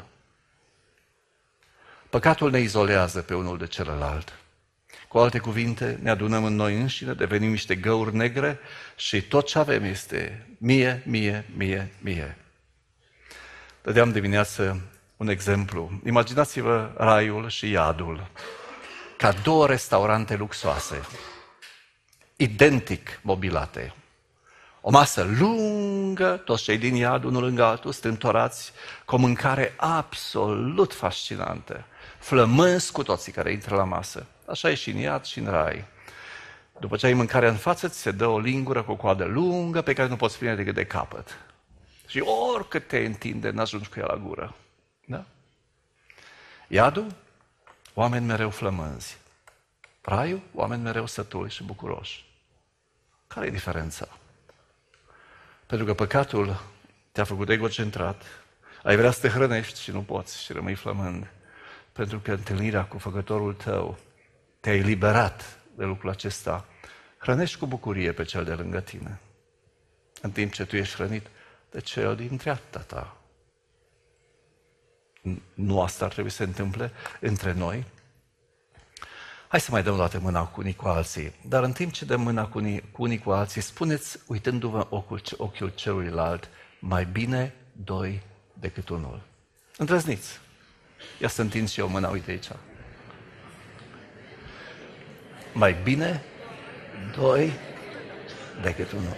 Păcatul ne izolează pe unul de celălalt. Cu alte cuvinte, ne adunăm în noi înșine, devenim niște găuri negre și tot ce avem este mie, mie, mie, mie. Dădeam dimineață un exemplu. Imaginați-vă raiul și iadul ca două restaurante luxoase, identic mobilate. O masă lungă, toți cei din iad, unul lângă altul, stântorați, cu o mâncare absolut fascinantă. Flămânzi cu toții care intră la masă. Așa e și în iad și în rai. După ce ai mâncarea în față, ți se dă o lingură cu o coadă lungă pe care nu poți prinde decât de capăt. Și oricât te întinde, n-ajungi cu ea la gură. Da? Iadul, oameni mereu flămânzi. Raiul, oameni mereu sătuli și bucuroși. Care e diferența? Pentru că păcatul te-a făcut egocentrat, ai vrea să te hrănești și nu poți și rămâi flămând. Pentru că întâlnirea cu Făcătorul tău te-a eliberat de lucrul acesta. Hrănești cu bucurie pe cel de lângă tine. În timp ce tu ești hrănit de cel din dreapta ta. nu asta ar trebui să se întâmple între noi? Hai să mai dăm o dată mâna cu unii cu alții. Dar în timp ce dăm mâna cu unii cu, unii cu alții, spuneți, uitându-vă ochiul, ochiul celuilalt, mai bine doi decât unul. Îndrăzniți. Ia să întind și eu mâna, uite aici. Mai bine doi decât unul.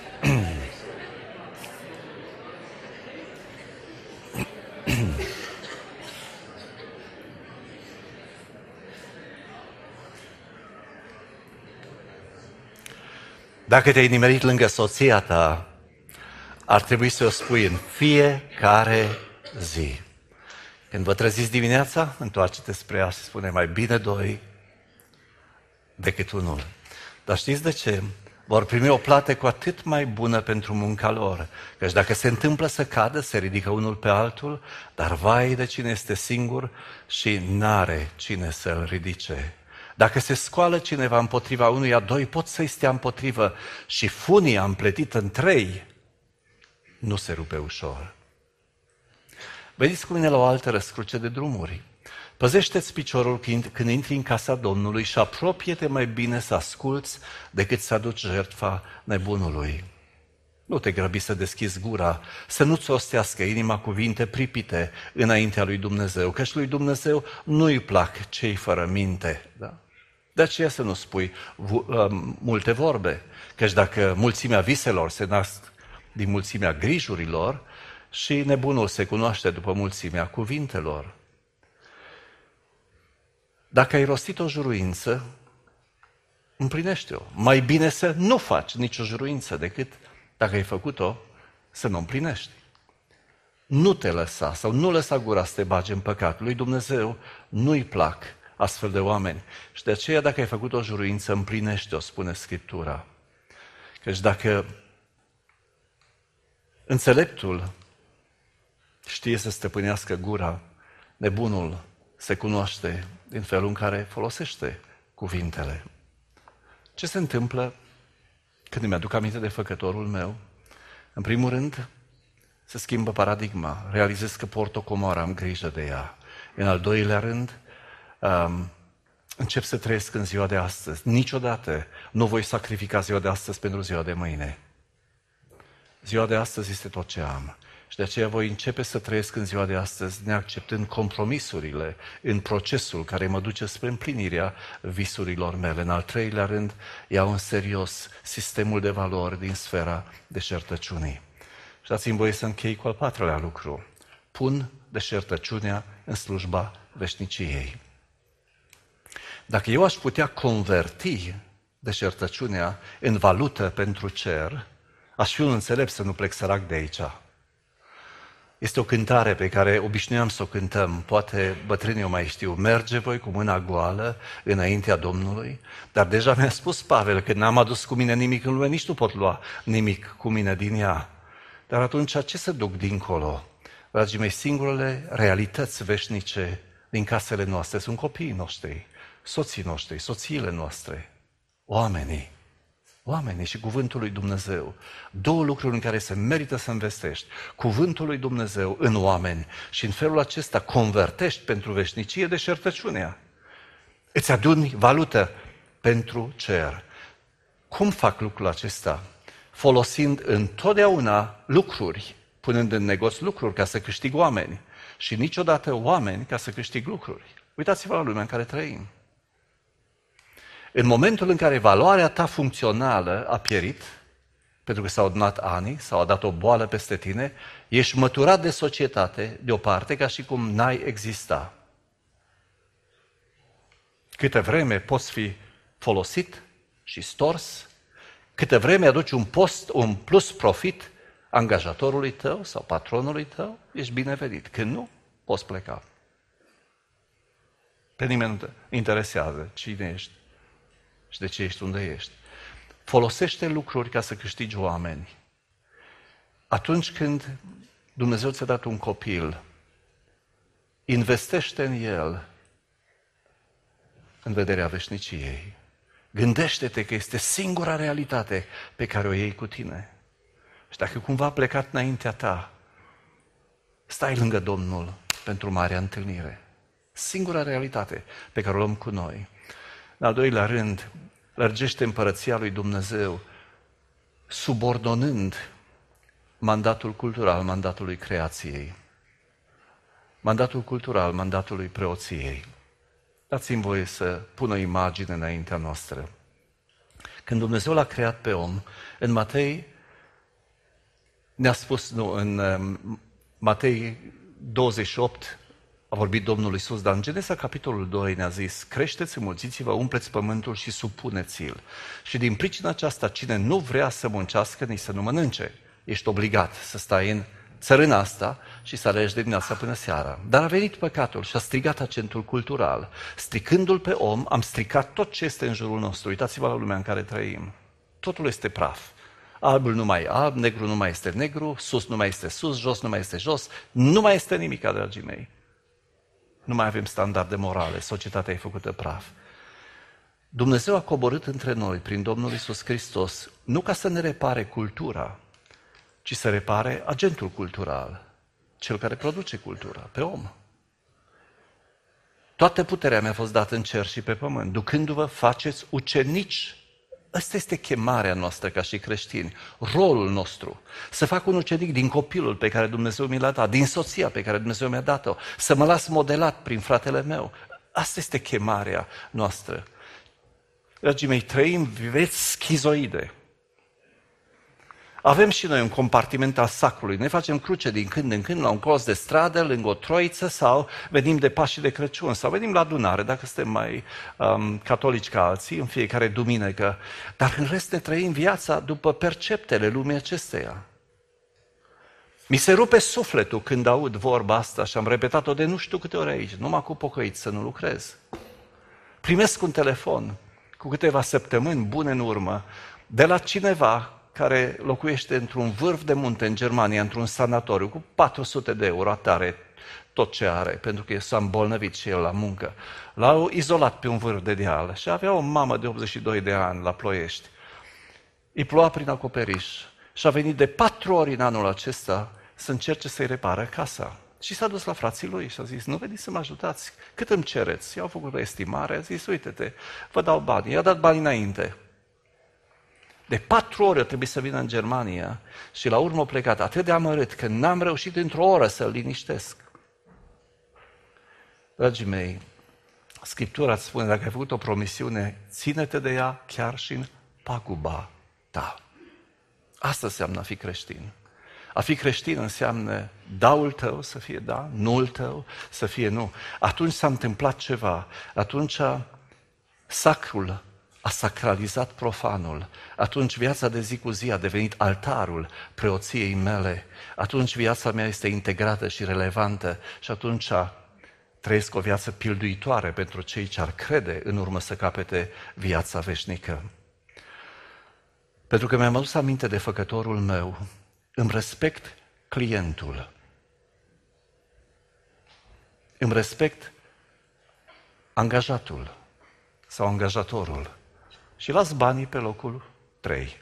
Dacă te-ai nimerit lângă soția ta, ar trebui să o spui în fiecare zi. Când vă treziți dimineața, întoarce-te spre ea și spune mai bine doi decât unul. Dar știți de ce? Vor primi o plată cu atât mai bună pentru munca lor. Căci dacă se întâmplă să cadă, se ridică unul pe altul, dar vai de cine este singur și n-are cine să-l ridice. Dacă se scoală cineva împotriva unuia, doi pot să-i stea împotrivă și funia împletită în trei nu se rupe ușor. Veniți cu mine la o altă răscruce de drumuri. Păzește-ți piciorul când, când intri în casa Domnului și apropie-te mai bine să asculți decât să aduci jertfa nebunului. Nu te grăbi să deschizi gura, să nu-ți ostească inima cuvinte pripite înaintea lui Dumnezeu, căci lui Dumnezeu nu-i plac cei fără minte. Da? De aceea să nu spui uh, multe vorbe, căci dacă mulțimea viselor se nasc din mulțimea grijurilor, și nebunul se cunoaște după mulțimea cuvintelor. Dacă ai rostit o juruință, împlinește-o. Mai bine să nu faci nicio juruință decât, dacă ai făcut-o, să nu împlinești. Nu te lăsa sau nu lăsa gura să te bage în păcat. Lui Dumnezeu nu-i plac astfel de oameni. Și de aceea, dacă ai făcut o juruință, împlinește-o, spune Scriptura. Căci dacă înțeleptul știe să stăpânească gura, nebunul se cunoaște din felul în care folosește cuvintele. Ce se întâmplă când îmi aduc aminte de făcătorul meu? În primul rând, se schimbă paradigma. Realizez că port o comoară, am grijă de ea. În al doilea rând, um, încep să trăiesc în ziua de astăzi. Niciodată nu voi sacrifica ziua de astăzi pentru ziua de mâine. Ziua de astăzi este tot ce am. Și de aceea voi începe să trăiesc în ziua de astăzi, neacceptând compromisurile în procesul care mă duce spre împlinirea visurilor mele. În al treilea rând, iau în serios sistemul de valori din sfera deșertăciunii. Și dați-mi voie să închei cu al patrulea lucru. Pun deșertăciunea în slujba veșniciei. Dacă eu aș putea converti deșertăciunea în valută pentru cer, aș fi un înțelept să nu plec sărac de aici. Este o cântare pe care obișnuiam să o cântăm, poate bătrânii o mai știu. Merge voi cu mâna goală înaintea Domnului, dar deja mi-a spus Pavel că n-am adus cu mine nimic în lume, nici nu pot lua nimic cu mine din ea. Dar atunci ce să duc dincolo? Dragii mei, singurele realități veșnice din casele noastre sunt copiii noștri, soții noștri, soțiile noastre, oamenii. Oamenii și cuvântul lui Dumnezeu. Două lucruri în care se merită să investești. Cuvântul lui Dumnezeu în oameni și în felul acesta convertești pentru veșnicie deșertăciunea. Îți aduni valută pentru cer. Cum fac lucrul acesta? Folosind întotdeauna lucruri, punând în negoț lucruri ca să câștig oameni și niciodată oameni ca să câștig lucruri. Uitați-vă la lumea în care trăim. În momentul în care valoarea ta funcțională a pierit, pentru că s-au adunat ani, s-au dat o boală peste tine, ești măturat de societate, deoparte, ca și cum n-ai exista. Câte vreme poți fi folosit și stors, câte vreme aduci un post, un plus profit angajatorului tău sau patronului tău, ești binevenit. Când nu, poți pleca. Pe nimeni nu te interesează cine ești și de ce ești unde ești. Folosește lucruri ca să câștigi oameni. Atunci când Dumnezeu ți-a dat un copil, investește în el în vederea veșniciei. Gândește-te că este singura realitate pe care o iei cu tine. Și dacă cumva a plecat înaintea ta, stai lângă Domnul pentru marea întâlnire. Singura realitate pe care o luăm cu noi. În al doilea rând, lărgește împărăția lui Dumnezeu, subordonând mandatul cultural mandatului creației. Mandatul cultural mandatului preoției. Dați-mi voie să pun o imagine înaintea noastră. Când Dumnezeu l-a creat pe om, în Matei ne-a spus, nu, în Matei douăzeci și opt a vorbit Domnul Iisus, dar în Genesa capitolul doi ne-a zis: creșteți, înmulțiți-vă, umpleți pământul și supuneți-l. Și din pricina aceasta, cine nu vrea să muncească, nici să nu mănânce. Ești obligat să stai în țărâna asta și să alegi de dimineața până seara. Dar a venit păcatul și a strigat accentul cultural. Stricându-l pe om, am stricat tot ce este în jurul nostru. Uitați-vă la lumea în care trăim. Totul este praf. Albul nu mai e alb, negru nu mai este negru, sus nu mai este sus, jos nu mai este jos, nu mai este nimic, dragii mei. Nu mai avem standarde morale, societatea e făcută praf. Dumnezeu a coborât între noi, prin Domnul Iisus Hristos, nu ca să ne repare cultura, ci să repare agentul cultural, cel care produce cultura, pe om. Toată puterea mi-a fost dată în cer și pe pământ, ducându-vă faceți ucenici. Asta este chemarea noastră ca și creștini, rolul nostru. Să fac un ucenic din copilul pe care Dumnezeu mi l-a dat, din soția pe care Dumnezeu mi-a dat-o, să mă las modelat prin fratele meu. Asta este chemarea noastră. Dragii mei, trăim vieți schizoide. Avem și noi un compartiment al sacului. Ne facem cruce din când în când la un colț de stradă, lângă o troiță, sau venim de Pașii de Crăciun, sau venim la adunare, dacă suntem mai um, catolici ca alții, în fiecare duminică. Dar în rest ne trăim viața după perceptele lumii acesteia. Mi se rupe sufletul când aud vorba asta și am repetat-o de nu știu câte ori aici. Nu m-a cu pocăit să nu lucrez. Primesc un telefon cu câteva săptămâni bune în urmă de la cineva care locuiește într-un vârf de munte în Germania, într-un sanatoriu, cu patru sute de euro, atare tot ce are, pentru că s-a îmbolnăvit și el la muncă. L-au izolat pe un vârf de deal și avea o mamă de optzeci și doi de ani la Ploiești. Îi ploua prin acoperiș și a venit de patru ori în anul acesta să încerce să-i repară casa. Și s-a dus la frații lui și a zis: nu veniți să mă ajutați? Cât îmi cereți? I-au făcut o estimare, a zis: uite-te, vă dau bani. I-a dat bani înainte. De patru ori trebuie să vină în Germania și la urmă a plecat atât de amărât că n-am reușit într-o oră să-l liniștesc. Dragii mei, Scriptura îți spune, dacă ai făcut o promisiune, ține-te de ea chiar și în paguba ta. Asta înseamnă a fi creștin. A fi creștin înseamnă daul tău să fie da, nu-ul tău să fie nu. Atunci s-a întâmplat ceva, atunci sacrul a sacralizat profanul, atunci viața de zi cu zi a devenit altarul preoției mele, atunci viața mea este integrată și relevantă și atunci trăiesc o viață pilduitoare pentru cei ce ar crede în urmă să capete viața veșnică. Pentru că mi-am adus aminte de făcătorul meu, îmi respect clientul, îmi respect angajatul sau angajatorul și las banii pe locul trei.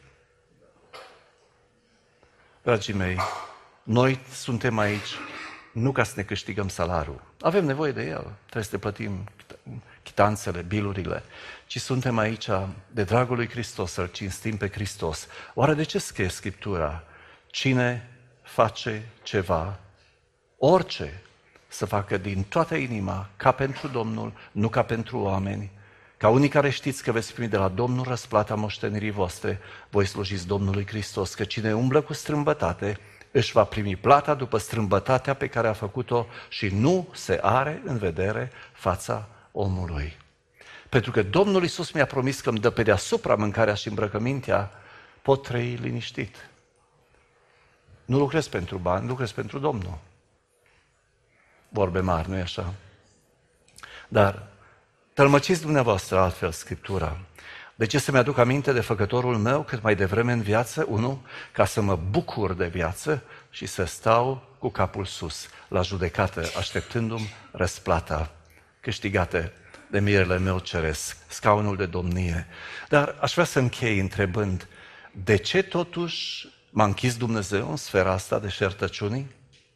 Dragii mei, noi suntem aici nu ca să ne câștigăm salariul. Avem nevoie de el, trebuie să ne plătim chitanțele, bilurile, ci suntem aici de dragul lui Hristos, să-L cinstim pe Hristos. Oare de ce scrie Scriptura? Cine face ceva, orice, să facă din toată inima, ca pentru Domnul, nu ca pentru oameni. Ca unii care știți că veți primi de la Domnul răsplata moștenirii voastre, voi slujiți Domnului Hristos, că cine umblă cu strâmbătate își va primi plata după strâmbătatea pe care a făcut-o și nu se are în vedere fața omului. Pentru că Domnul Iisus mi-a promis că îmi dă pe deasupra mâncarea și îmbrăcămintea, pot trăi liniștit. Nu lucrez pentru bani, lucrez pentru Domnul. Vorbe mari, nu-i așa? Dar tălmăciți dumneavoastră altfel Scriptura. De ce să-mi aduc aminte de făcătorul meu cât mai devreme în viață? Unu, ca să mă bucur de viață și să stau cu capul sus, la judecată, așteptându-mi răsplata câștigată de mirele meu ceresc, scaunul de domnie. Dar aș vrea să închei întrebând, de ce totuși m-a închis Dumnezeu în sfera asta de șertăciunii?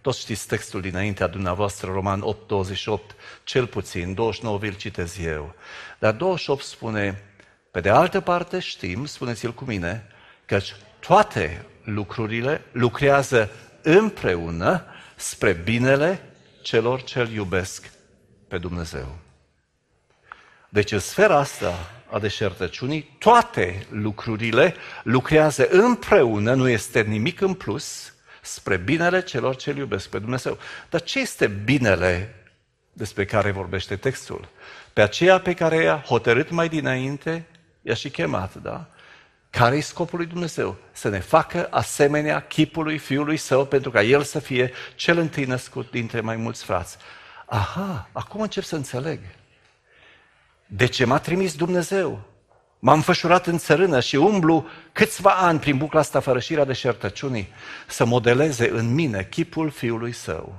Toți știți textul dinaintea dumneavoastră, Roman opt, douăzeci și opt, cel puțin, douăzeci și nouă vi-l citez eu. Dar douăzeci și opt spune, pe de altă parte știm, spuneți-l cu mine, că toate lucrurile lucrează împreună spre binele celor ce îl iubesc pe Dumnezeu. Deci în sfera asta a deșertăciunii, toate lucrurile lucrează împreună, nu este nimic în plus, spre binele celor ce îl iubesc pe Dumnezeu. Dar ce este binele despre care vorbește textul? Pe aceea pe care i-a hotărât mai dinainte, i-a și chemat, da? Care-i scopul lui Dumnezeu? Să ne facă asemenea chipului Fiului Său, pentru ca El să fie cel întâi născut dintre mai mulți frați. Aha, acum încep să înțeleg. De ce m-a trimis Dumnezeu? M-am înfășurat în țărână și umblu câțiva ani prin bucla asta fără șirea deșertăciunii să modeleze în mine chipul Fiului Său.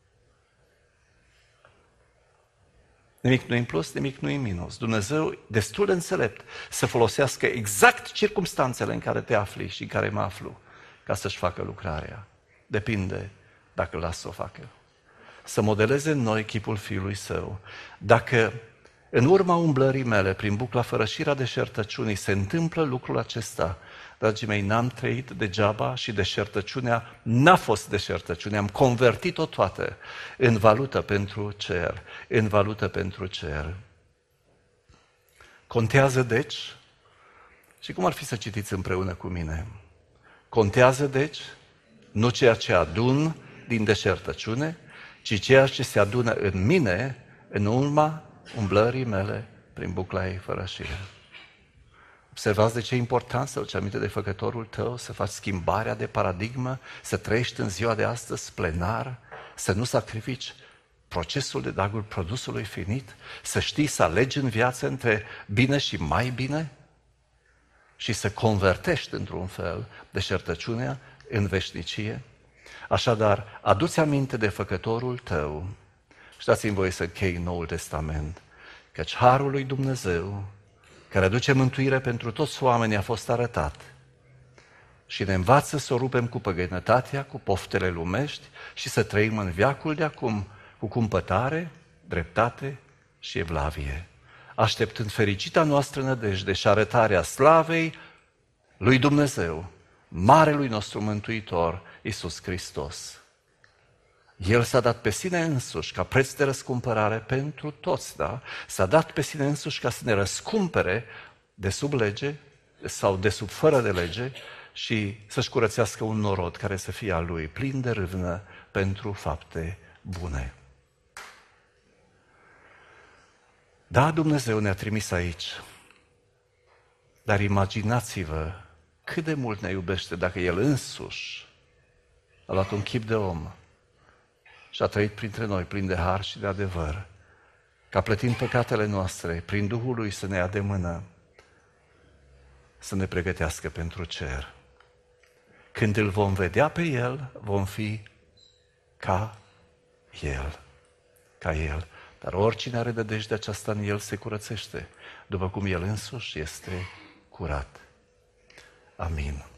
Nimic nu în plus, nimic nu în minus. Dumnezeu, destul de înțelept, să folosească exact circumstanțele în care te afli și în care mă aflu, ca să-și facă lucrarea. Depinde dacă îl las să o facă. Să modeleze în noi chipul Fiului Său. Dacă în urma umblării mele, prin bucla fără șirea deșertăciunii, se întâmplă lucrul acesta, dragii mei, n-am trăit degeaba și deșertăciunea n-a fost deșertăciune. Am convertit-o toată în valută pentru cer. În valută pentru cer. Contează deci, și cum ar fi să citiți împreună cu mine? Contează deci, nu ceea ce adun din deșertăciune, ci ceea ce se adună în mine, în urma umblării mele prin bucla ei fără șire. Observați de ce e important să îți aminte de făcătorul tău, să faci schimbarea de paradigmă, să trăiești în ziua de astăzi plenar, să nu sacrifici procesul de dragul produsului finit, să știi să alegi în viață între bine și mai bine și să convertești într-un fel deșertăciunea în veșnicie. Așadar, adu-ți aminte de făcătorul tău și dați-mi voie să închei Noul Testament, căci harul lui Dumnezeu, care aduce mântuire pentru toți oamenii, a fost arătat și ne învață să o rupem cu păgănătatea, cu poftele lumești și să trăim în veacul de acum cu cumpătare, dreptate și evlavie, așteptând fericita noastră nădejde și arătarea slavei lui Dumnezeu, marelui nostru Mântuitor, Iisus Hristos. El s-a dat pe sine însuși ca preț de răscumpărare pentru toți, da? S-a dat pe sine însuși ca să ne răscumpere de sub lege sau de sub fără de lege și să-și curățească un norod care să fie al lui, plin de râvnă pentru fapte bune. Da, Dumnezeu ne-a trimis aici, dar imaginați-vă cât de mult ne iubește dacă El însuși a luat un chip de om și a trăit printre noi plin de har și de adevăr, ca plătind păcatele noastre, prin Duhul Lui să ne ia de mână, să ne pregătească pentru cer. Când îl vom vedea pe El, vom fi ca El, ca El. Dar oricine are nădejde aceasta în El se curățește, după cum El însuși este curat. Amin.